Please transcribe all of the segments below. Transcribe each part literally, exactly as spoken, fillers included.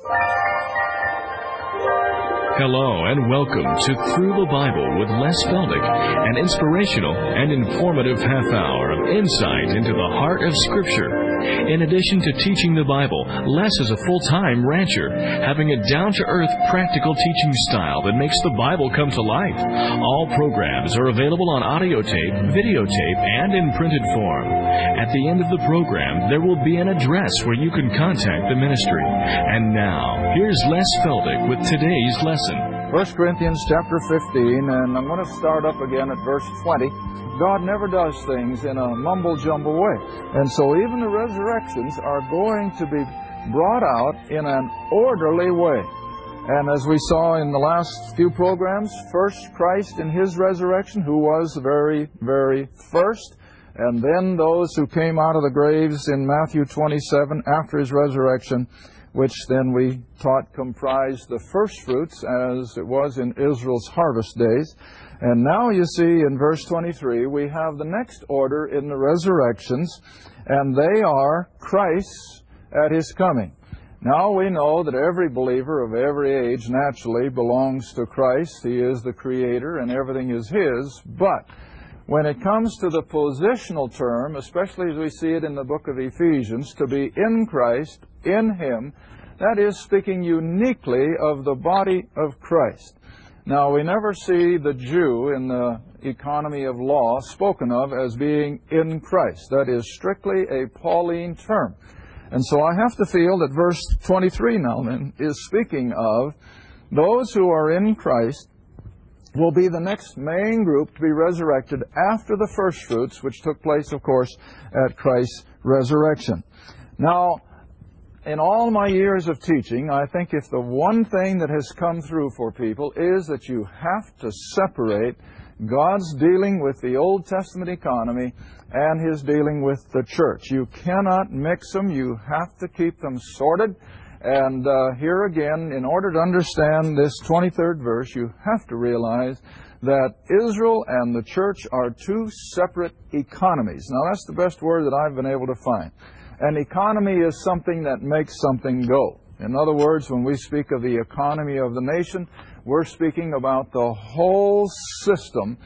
Hello and welcome to Through the Bible with Les Feldick, an inspirational and informative half hour of insight into the heart of Scripture. In addition to teaching the Bible, Les is a full-time rancher, having a down-to-earth, practical teaching style that makes the Bible come to life. All programs are available on audio tape, videotape, and in printed form. At the end of the program, there will be an address where you can contact the ministry. And now, here's Les Feldick with today's lesson. First Corinthians chapter fifteen, and I'm going to start up again at verse twenty. God never does things in a mumble-jumble way. And so even the resurrections are going to be brought out in an orderly way. And as we saw in the last few programs, first Christ in His resurrection, who was the very, very first, and then those who came out of the graves in Matthew twenty-seven after His resurrection, which then we taught comprised the first fruits as it was in Israel's harvest days. And now you see in verse twenty-three, we have the next order in the resurrections, and they are Christ's at His coming. Now we know that every believer of every age naturally belongs to Christ. He is the Creator and everything is His. But when it comes to the positional term, especially as we see it in the book of Ephesians, to be in Christ, in Him, that is speaking uniquely of the body of Christ. Now, we never see the Jew in the economy of law spoken of as being in Christ. That is strictly a Pauline term. And so I have to feel that verse twenty-three now then is speaking of those who are in Christ will be the next main group to be resurrected after the first fruits, which took place, of course, at Christ's resurrection. Now, in all my years of teaching, I think if the one thing that has come through for people is that you have to separate God's dealing with the Old Testament economy and His dealing with the church. You cannot mix them. You have to keep them sorted. And uh, here again, in order to understand this twenty-third verse, you have to realize that Israel and the church are two separate economies. Now, that's the best word that I've been able to find. An economy is something that makes something go. In other words, when we speak of the economy of the nation, we're speaking about the whole system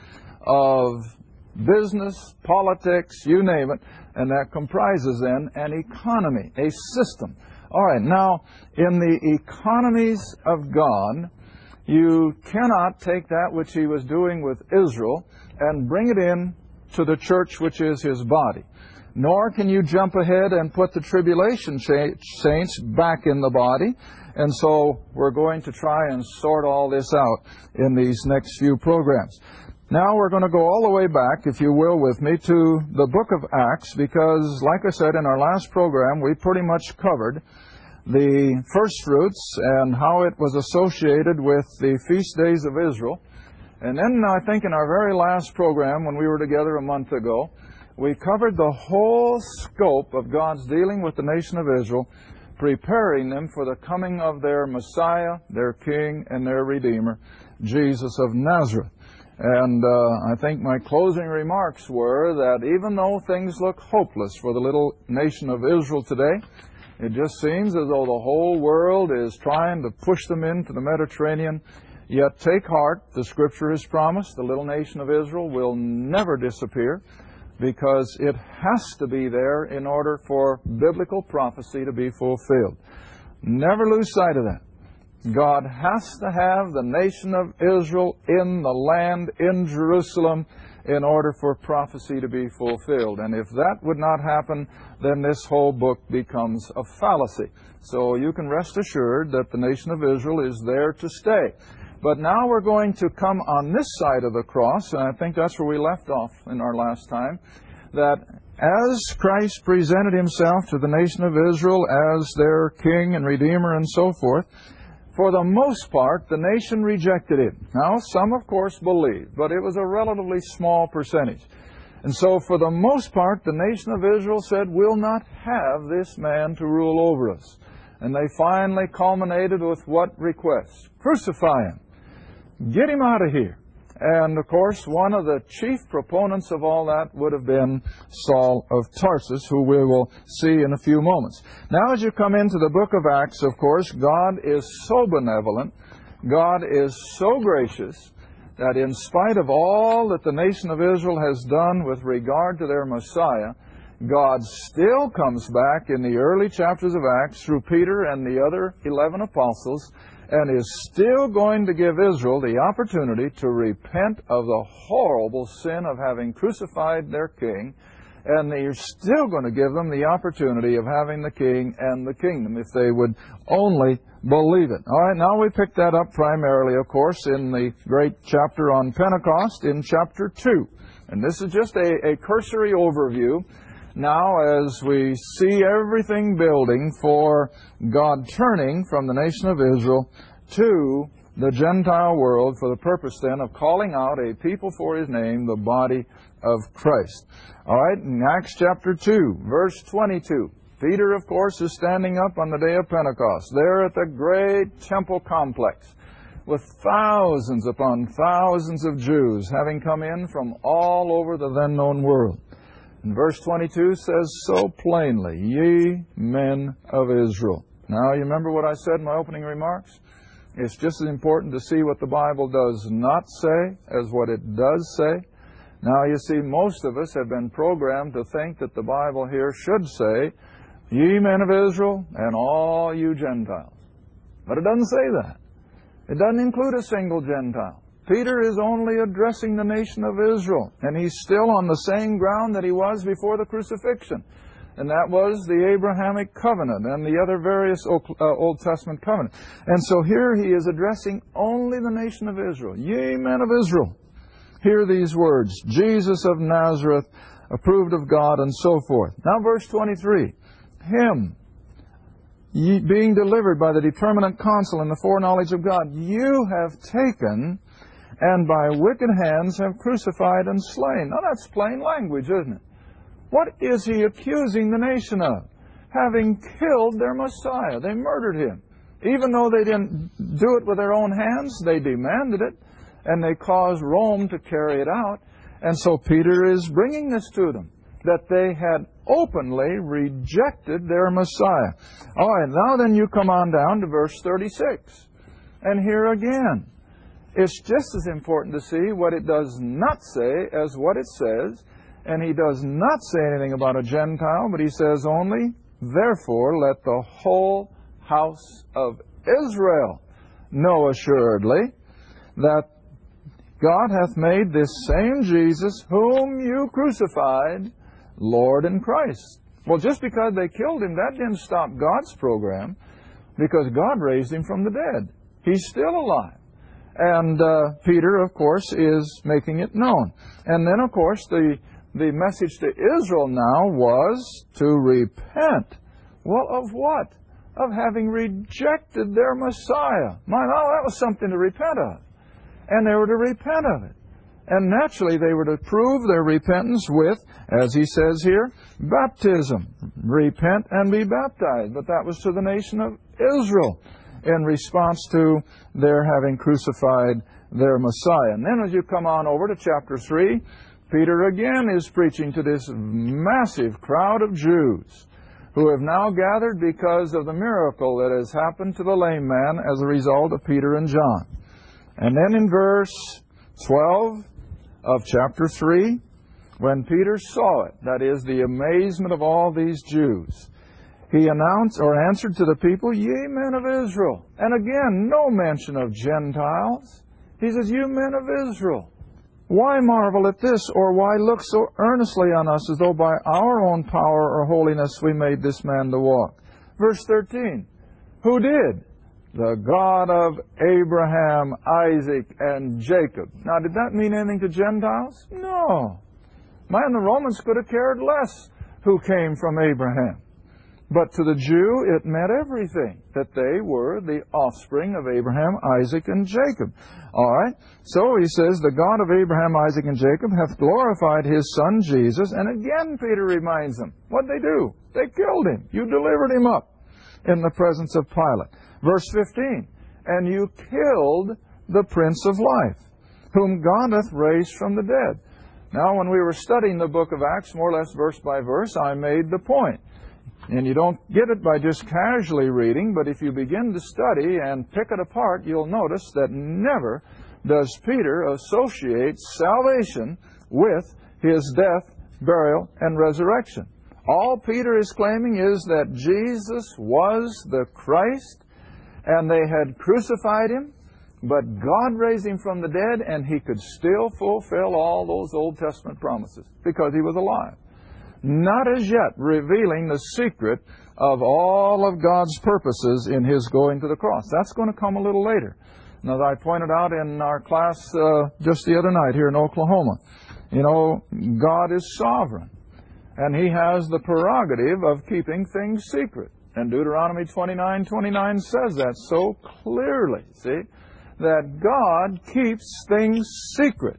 of business, politics, you name it, and that comprises then an economy, a system. All right, now, in the economies of God, you cannot take that which He was doing with Israel and bring it in to the church, which is His body. Nor can you jump ahead and put the tribulation saints back in the body. And so we're going to try and sort all this out in these next few programs. Now we're going to go all the way back, if you will, with me to the book of Acts, because, like I said in our last program, we pretty much covered the first fruits and how it was associated with the feast days of Israel. And then I think in our very last program, when we were together a month ago, we covered the whole scope of God's dealing with the nation of Israel, preparing them for the coming of their Messiah, their King, and their Redeemer, Jesus of Nazareth. And uh, I think my closing remarks were that even though things look hopeless for the little nation of Israel today, it just seems as though the whole world is trying to push them into the Mediterranean. Yet take heart, the Scripture has promised the little nation of Israel will never disappear, because it has to be there in order for biblical prophecy to be fulfilled. Never lose sight of that. God has to have the nation of Israel in the land, in Jerusalem, in order for prophecy to be fulfilled. And if that would not happen, then this whole book becomes a fallacy. So you can rest assured that the nation of Israel is there to stay. But now we're going to come on this side of the cross, and I think that's where we left off in our last time, that as Christ presented Himself to the nation of Israel as their King and Redeemer and so forth, for the most part, the nation rejected Him. Now, some, of course, believed, but it was a relatively small percentage. And so, for the most part, the nation of Israel said, we'll not have this man to rule over us. And they finally culminated with what request? Crucify Him. Get Him out of here. And, of course, one of the chief proponents of all that would have been Saul of Tarsus, who we will see in a few moments. Now, as you come into the book of Acts, of course, God is so benevolent, God is so gracious, that in spite of all that the nation of Israel has done with regard to their Messiah, God still comes back in the early chapters of Acts through Peter and the other eleven apostles, and is still going to give Israel the opportunity to repent of the horrible sin of having crucified their king, and they're still going to give them the opportunity of having the king and the kingdom if they would only believe it. All right, now we pick that up primarily, of course, in the great chapter on Pentecost in chapter two. And this is just a, a cursory overview. Now, as we see everything building for God turning from the nation of Israel to the Gentile world for the purpose then of calling out a people for His name, the body of Christ. All right, in Acts chapter two, verse twenty-two. Peter, of course, is standing up on the day of Pentecost, there at the great temple complex, with thousands upon thousands of Jews having come in from all over the then known world. And verse twenty-two says so plainly, "Ye men of Israel." Now, you remember what I said in my opening remarks? It's just as important to see what the Bible does not say as what it does say. Now, you see, most of us have been programmed to think that the Bible here should say, "Ye men of Israel, and all you Gentiles." But it doesn't say that. It doesn't include a single Gentile. Peter is only addressing the nation of Israel, and he's still on the same ground that he was before the crucifixion. And that was the Abrahamic covenant and the other various Old Testament covenants. And so here he is addressing only the nation of Israel. "Ye men of Israel, hear these words, Jesus of Nazareth, approved of God," and so forth. Now verse twenty-three. "Him, ye being delivered by the determinate counsel and the foreknowledge of God, you have taken, and by wicked hands have crucified and slain." Now that's plain language, isn't it? What is he accusing the nation of? Having killed their Messiah. They murdered him. Even though they didn't do it with their own hands, they demanded it, and they caused Rome to carry it out. And so Peter is bringing this to them, that they had openly rejected their Messiah. All right, now then you come on down to verse thirty-six. And here again, it's just as important to see what it does not say as what it says. And he does not say anything about a Gentile, but he says only, "Therefore let the whole house of Israel know assuredly that God hath made this same Jesus, whom you crucified, Lord and Christ." Well, just because they killed him, that didn't stop God's program, because God raised him from the dead. He's still alive. And uh, Peter, of course, is making it known. And then, of course, the, the message to Israel now was to repent. Well, of what? Of having rejected their Messiah. My, now that was something to repent of. And they were to repent of it. And naturally, they were to prove their repentance with, as he says here, baptism. Repent and be baptized. But that was to the nation of Israel in response to their having crucified their Messiah. And then as you come on over to chapter three, Peter again is preaching to this massive crowd of Jews who have now gathered because of the miracle that has happened to the lame man as a result of Peter and John. And then in verse twelve of chapter three, when Peter saw it, that is, the amazement of all these Jews, he announced or answered to the people, "Ye men of Israel." And again, no mention of Gentiles. He says, "You men of Israel, why marvel at this, or why look so earnestly on us as though by our own power or holiness we made this man to walk?" Verse thirteen, who did? The God of Abraham, Isaac, and Jacob. Now, did that mean anything to Gentiles? No. Man, the Romans could have cared less who came from Abraham. But to the Jew, it meant everything, that they were the offspring of Abraham, Isaac, and Jacob. All right? So he says, the God of Abraham, Isaac, and Jacob hath glorified his son Jesus. And again, Peter reminds them, what'd they do? They killed him. You delivered him up in the presence of Pilate. Verse fifteen, and you killed the Prince of Life, whom God hath raised from the dead. Now, when we were studying the book of Acts, more or less verse by verse, I made the point. And you don't get it by just casually reading, but if you begin to study and pick it apart, you'll notice that never does Peter associate salvation with his death, burial, and resurrection. All Peter is claiming is that Jesus was the Christ, and they had crucified Him, but God raised Him from the dead, and He could still fulfill all those Old Testament promises because He was alive. Not as yet revealing the secret of all of God's purposes in His going to the cross. That's going to come a little later. And as I pointed out in our class uh, just the other night here in Oklahoma, you know, God is sovereign, and He has the prerogative of keeping things secret. And Deuteronomy twenty-nine twenty-nine says that so clearly, see, that God keeps things secret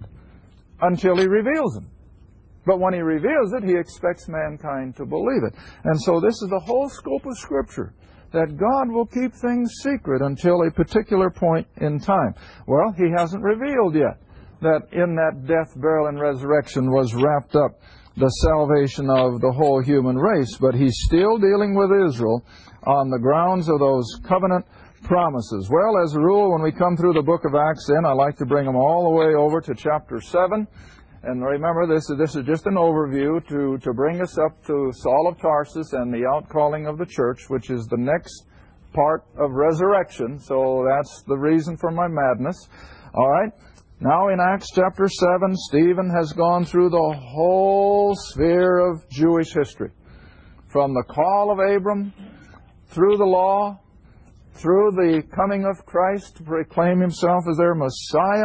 until He reveals them. But when He reveals it, He expects mankind to believe it. And so this is the whole scope of Scripture, that God will keep things secret until a particular point in time. Well, He hasn't revealed yet that in that death, burial, and resurrection was wrapped up the salvation of the whole human race. But He's still dealing with Israel on the grounds of those covenant promises. Well, as a rule, when we come through the book of Acts, then I like to bring them all the way over to chapter seven. And remember, this is, this is just an overview to, to bring us up to Saul of Tarsus and the outcalling of the church, which is the next part of resurrection. So that's the reason for my madness. All right. Now in Acts chapter seven, Stephen has gone through the whole sphere of Jewish history. From the call of Abram, through the law, through the coming of Christ to proclaim Himself as their Messiah.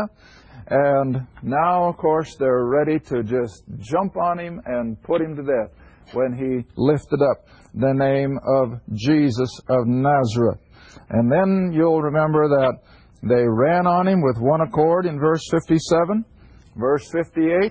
And now, of course, they're ready to just jump on Him and put Him to death when He lifted up the name of Jesus of Nazareth. And then you'll remember that they ran on Him with one accord in verse fifty-seven. Verse fifty-eight,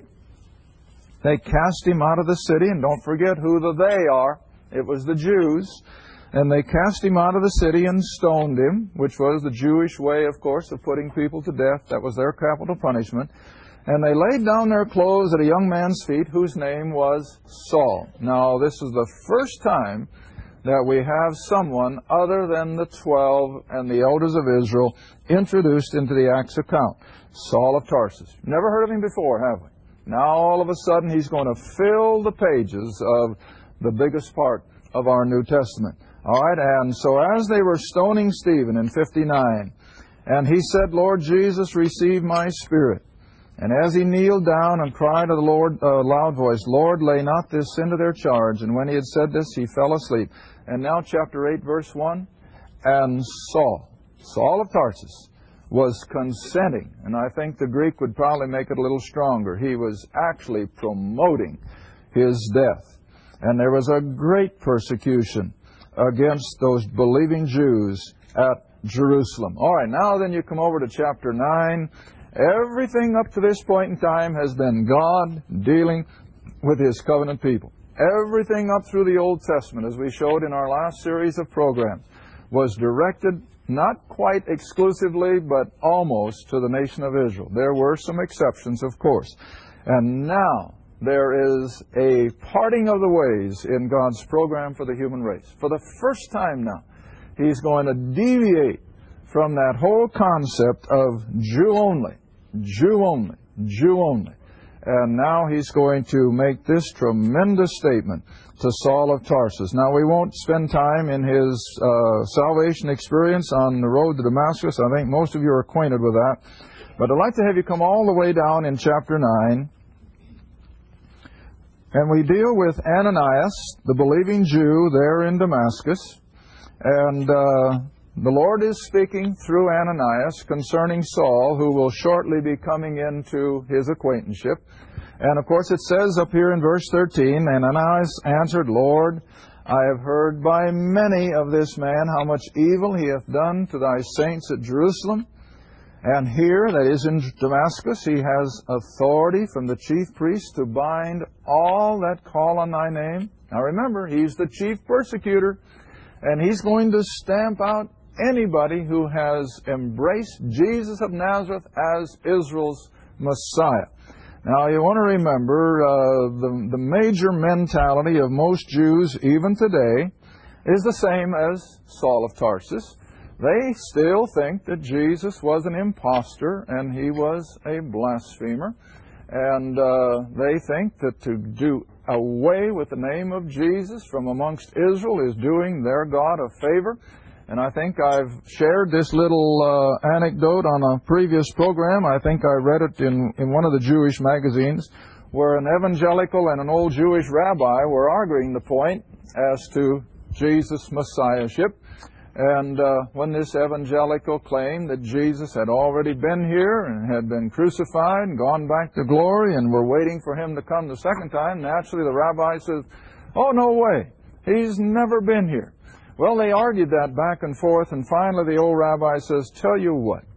they cast Him out of the city, and don't forget who the they are. It was the Jews. And they cast Him out of the city and stoned Him, which was the Jewish way, of course, of putting people to death. That was their capital punishment. And they laid down their clothes at a young man's feet, whose name was Saul. Now, this is the first time that we have someone other than the twelve and the elders of Israel introduced into the Acts account. Saul of Tarsus. Never heard of him before, have we? Now, all of a sudden, he's going to fill the pages of the biggest part of our New Testament. All right, and so as they were stoning Stephen in fifty-nine, and he said, Lord Jesus, receive my spirit. And as he kneeled down and cried to the Lord a uh, loud voice, Lord, lay not this sin to their charge. And when he had said this, he fell asleep. And now chapter eight, verse one, and Saul, Saul of Tarsus, was consenting. And I think the Greek would probably make it a little stronger. He was actually promoting his death. And there was a great persecution against those believing Jews at Jerusalem. All right, now then you come over to chapter nine. Everything up to this point in time has been God dealing with His covenant people. Everything up through the Old Testament, as we showed in our last series of programs, was directed not quite exclusively, but almost to the nation of Israel. There were some exceptions, of course. And now there is a parting of the ways in God's program for the human race. For the first time now, He's going to deviate from that whole concept of Jew only, Jew only, Jew only. And now He's going to make this tremendous statement to Saul of Tarsus. Now, we won't spend time in his uh, salvation experience on the road to Damascus. I think most of you are acquainted with that. But I'd like to have you come all the way down in chapter nine. And we deal with Ananias, the believing Jew there in Damascus. And uh, the Lord is speaking through Ananias concerning Saul, who will shortly be coming into his acquaintanceship. And of course it says up here in verse thirteen, and Ananias answered, Lord, I have heard by many of this man how much evil he hath done to thy saints at Jerusalem. And here, that is in Damascus, he has authority from the chief priest to bind all that call on thy name. Now remember, he's the chief persecutor, and he's going to stamp out anybody who has embraced Jesus of Nazareth as Israel's Messiah. Now, you want to remember uh, the, the major mentality of most Jews, even today, is the same as Saul of Tarsus. They still think that Jesus was an impostor and he was a blasphemer. And uh, they think that to do away with the name of Jesus from amongst Israel is doing their God a favor. And I think I've shared this little uh, anecdote on a previous program. I think I read it in, in one of the Jewish magazines, where an evangelical and an old Jewish rabbi were arguing the point as to Jesus' messiahship. And uh, when this evangelical claimed that Jesus had already been here and had been crucified and gone back to glory and were waiting for him to come the second time, naturally the rabbi says, "Oh, no way. He's never been here." Well, they argued that back and forth, and finally the old rabbi says, "Tell you what,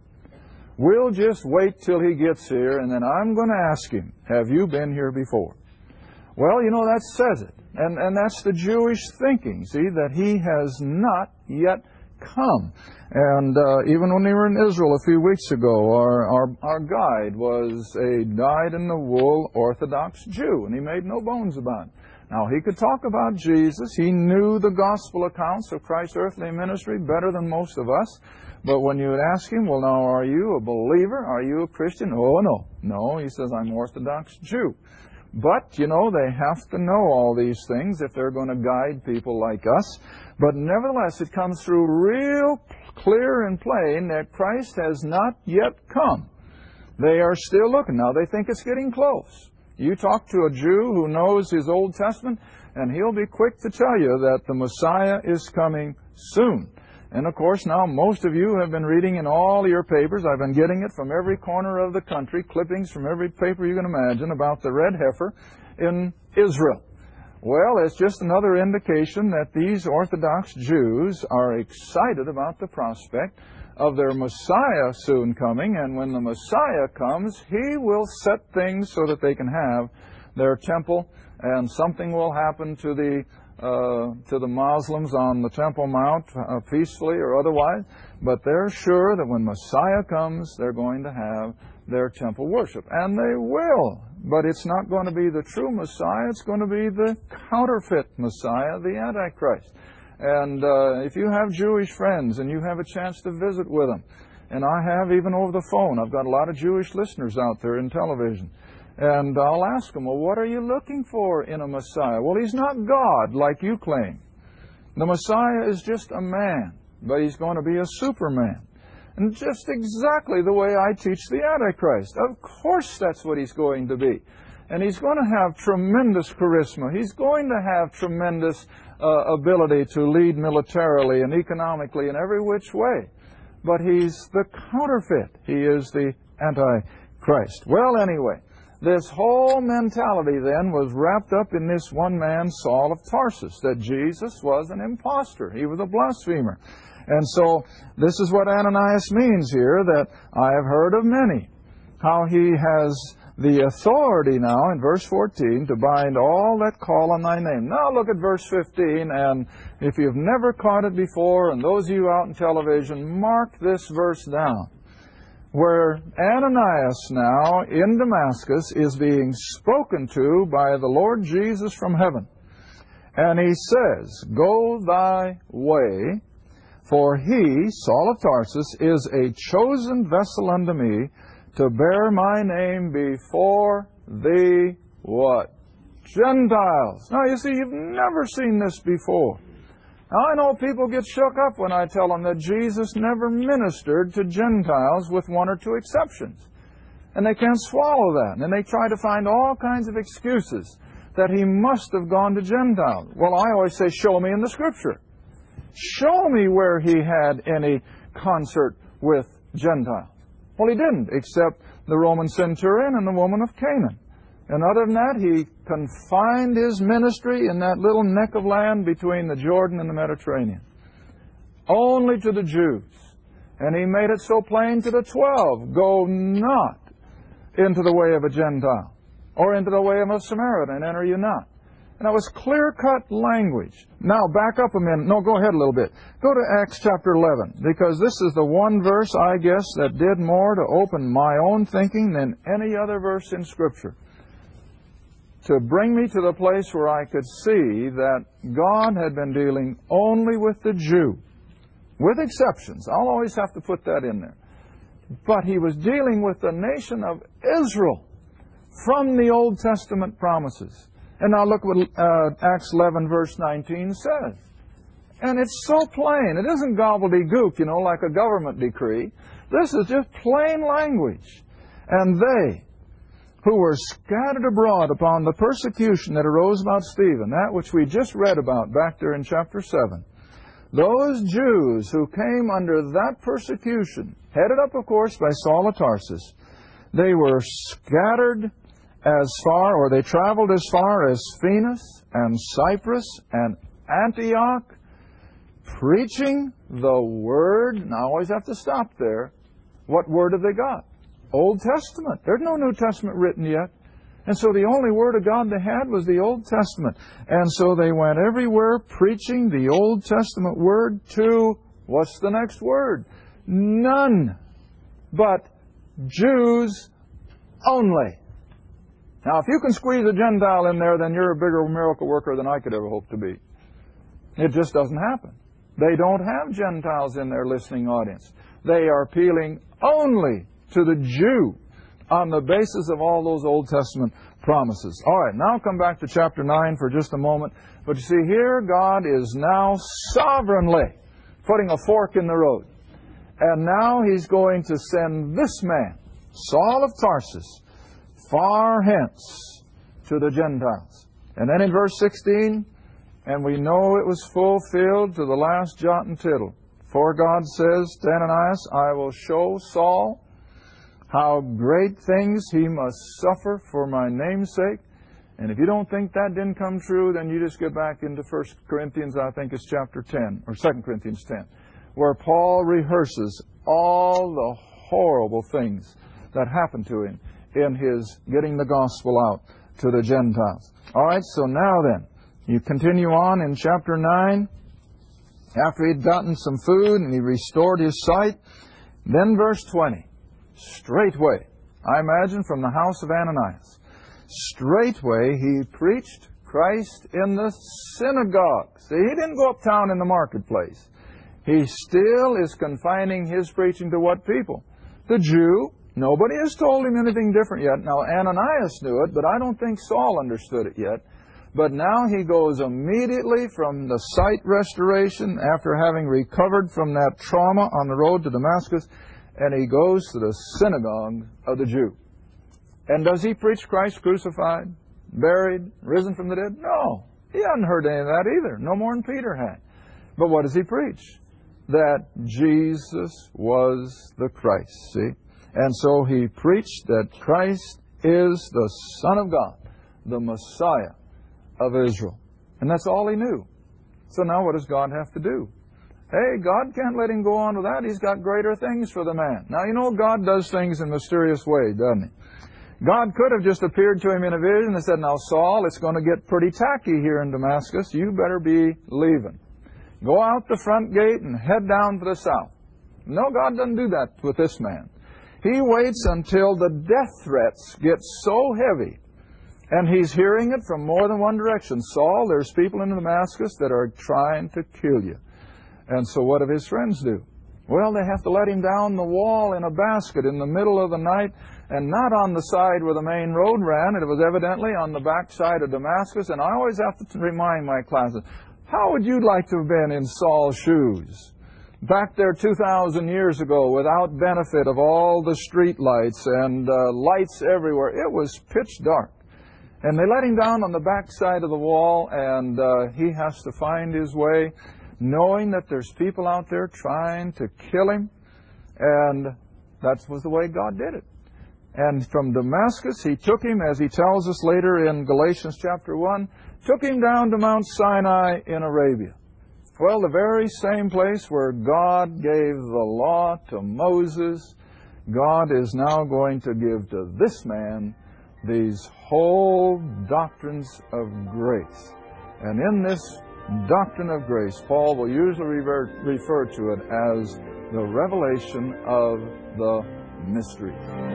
we'll just wait till he gets here, and then I'm going to ask him, have you been here before?" Well, you know, that says it. And, and that's the Jewish thinking, see, that he has not yet come. And uh, even when we were in Israel a few weeks ago, our, our, our guide was a dyed-in-the-wool Orthodox Jew, and he made no bones about it. Now, he could talk about Jesus. He knew the gospel accounts of Christ's earthly ministry better than most of us. But when you would ask him, "Well, now, are you a believer? Are you a Christian?" "Oh, no." "No," he says, "I'm Orthodox Jew." But, you know, they have to know all these things if they're going to guide people like us. But nevertheless, it comes through real clear and plain that Christ has not yet come. They are still looking. Now, they think it's getting close. You talk to a Jew who knows his Old Testament, and he'll be quick to tell you that the Messiah is coming soon. And, of course, now most of you have been reading in all your papers. I've been getting it from every corner of the country, clippings from every paper you can imagine about the red heifer in Israel. Well, it's just another indication that these Orthodox Jews are excited about the prospect of their Messiah soon coming. And when the Messiah comes, he will set things so that they can have their temple, and something will happen to the Uh, to the Muslims on the Temple Mount, uh, peacefully or otherwise, but they're sure that when Messiah comes, they're going to have their temple worship. And they will, but it's not going to be the true Messiah, it's going to be the counterfeit Messiah, the Antichrist. And uh, if you have Jewish friends and you have a chance to visit with them, and I have even over the phone, I've got a lot of Jewish listeners out there in television, and I'll ask them, "Well, what are you looking for in a Messiah?" "Well, he's not God like you claim. The Messiah is just a man, but he's going to be a superman. And just exactly the way I teach the Antichrist. Of course that's what he's going to be. And he's going to have tremendous charisma. He's going to have tremendous uh, ability to lead militarily and economically in every which way. But he's the counterfeit. He is the Antichrist." Well, anyway, this whole mentality then was wrapped up in this one man, Saul of Tarsus, that Jesus was an impostor. He was a blasphemer. And so this is what Ananias means here, that I have heard of many, how he has the authority now in verse fourteen to bind all that call on thy name. Now look at verse fifteen, and if you've never caught it before, and those of you out in television, mark this verse down, where Ananias now in Damascus is being spoken to by the Lord Jesus from heaven. And he says, "Go thy way, for he," Saul of Tarsus, "is a chosen vessel unto me to bear my name before the," what? "Gentiles." Now, you see, you've never seen this before. Now, I know people get shook up when I tell them that Jesus never ministered to Gentiles with one or two exceptions. And they can't swallow that. And they try to find all kinds of excuses that he must have gone to Gentiles. Well, I always say, show me in the Scripture. Show me where he had any concert with Gentiles. Well, he didn't, except the Roman centurion and the woman of Canaan. And other than that, he confined his ministry in that little neck of land between the Jordan and the Mediterranean, only to the Jews. And he made it so plain to the twelve, "Go not into the way of a Gentile, or into the way of a Samaritan, and enter you not." And that was clear-cut language. Now, back up a minute. No, go ahead a little bit. Go to Acts chapter eleven, because this is the one verse, I guess, that did more to open my own thinking than any other verse in Scripture, to bring me to the place where I could see that God had been dealing only with the Jew, with exceptions. I'll always have to put that in there. But He was dealing with the nation of Israel from the Old Testament promises. And now look what uh, Acts eleven verse nineteen says. And it's so plain. It isn't gobbledygook, you know, like a government decree. This is just plain language. And they who were scattered abroad upon the persecution that arose about Stephen, that which we just read about back there in chapter seven, those Jews who came under that persecution, headed up, of course, by Saul of Tarsus, they were scattered as far, or they traveled as far as Phoenix and Cyprus and Antioch, preaching the Word. Now, I always have to stop there. What Word have they got? Old Testament. There's no New Testament written yet. And so the only Word of God they had was the Old Testament. And so they went everywhere preaching the Old Testament Word to, what's the next word? None but Jews only. Now, if you can squeeze a Gentile in there, then you're a bigger miracle worker than I could ever hope to be. It just doesn't happen. They don't have Gentiles in their listening audience. They are appealing only to the Jew on the basis of all those Old Testament promises. All right, now come back to chapter nine for just a moment. But you see, here God is now sovereignly putting a fork in the road. And now He's going to send this man, Saul of Tarsus, far hence to the Gentiles. And then in verse sixteen, and we know it was fulfilled to the last jot and tittle. For God says to Ananias, I will show Saul how great things he must suffer for my name's sake. And if you don't think that didn't come true, then you just get back into First Corinthians, I think it's chapter ten, or Second Corinthians ten, where Paul rehearses all the horrible things that happened to him in his getting the gospel out to the Gentiles. All right, so now then, you continue on in chapter nine. After he'd gotten some food and he restored his sight, then verse twenty, straightway, I imagine from the house of Ananias, straightway he preached Christ in the synagogue. See, he didn't go uptown in the marketplace. He still is confining his preaching to what people? The Jew. Nobody has told him anything different yet. Now, Ananias knew it, but I don't think Saul understood it yet. But now he goes immediately from the sight restoration after having recovered from that trauma on the road to Damascus, and he goes to the synagogue of the Jew. And does he preach Christ crucified, buried, risen from the dead? No. He hadn't heard any of that either, no more than Peter had. But what does he preach? That Jesus was the Christ, see? And so he preached that Christ is the Son of God, the Messiah of Israel. And that's all he knew. So now what does God have to do? Hey, God can't let him go on with that. He's got greater things for the man. Now, you know, God does things in mysterious ways, doesn't he? God could have just appeared to him in a vision and said, now, Saul, it's going to get pretty tacky here in Damascus. You better be leaving. Go out the front gate and head down to the south. No, God doesn't do that with this man. He waits until the death threats get so heavy, and he's hearing it from more than one direction. Saul, there's people in Damascus that are trying to kill you. And so what do his friends do? Well, they have to let him down the wall in a basket in the middle of the night, and not on the side where the main road ran. It was evidently on the back side of Damascus. And I always have to remind my classes, how would you like to have been in Saul's shoes? Back there two thousand years ago, without benefit of all the street lights and uh, lights everywhere. It was pitch dark. And they let him down on the back side of the wall, and uh, he has to find his way, knowing that there's people out there trying to kill him. And that was the way God did it. And from Damascus, he took him, as he tells us later in Galatians chapter one, took him down to Mount Sinai in Arabia. Well, the very same place where God gave the law to Moses, God is now going to give to this man these whole doctrines of grace. And in this doctrine of grace, Paul will usually refer, refer to it as the revelation of the mystery.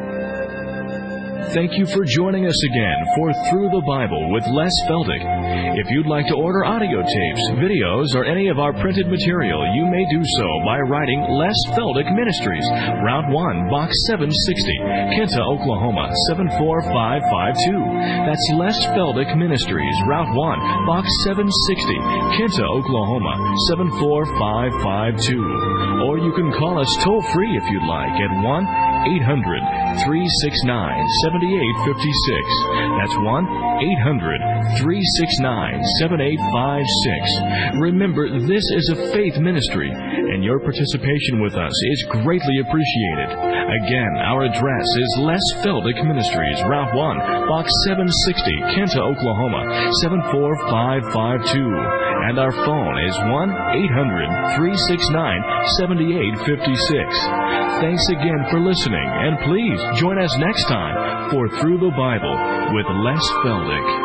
Thank you for joining us again for Through the Bible with Les Feldick. If you'd like to order audio tapes, videos, or any of our printed material, you may do so by writing Les Feldick Ministries, Route one, Box seven sixty, Kenta, Oklahoma, seven four five five two. That's Les Feldick Ministries, Route one, Box seven sixty, Kenta, Oklahoma, seven four five five two. Or you can call us toll-free if you'd like at one eight hundred three six nine seven eight five six. That's one eight hundred three six nine seven eight five six. Remember, this is a faith ministry, and your participation with us is greatly appreciated. Again, our address is Les Feldick Ministries, Route one, Box seven sixty, Kenta, Oklahoma, seven four five five two. And our phone is one eight hundred three six nine seven eight five six. Thanks again for listening, and please join us next time for Through the Bible with Les Feldick.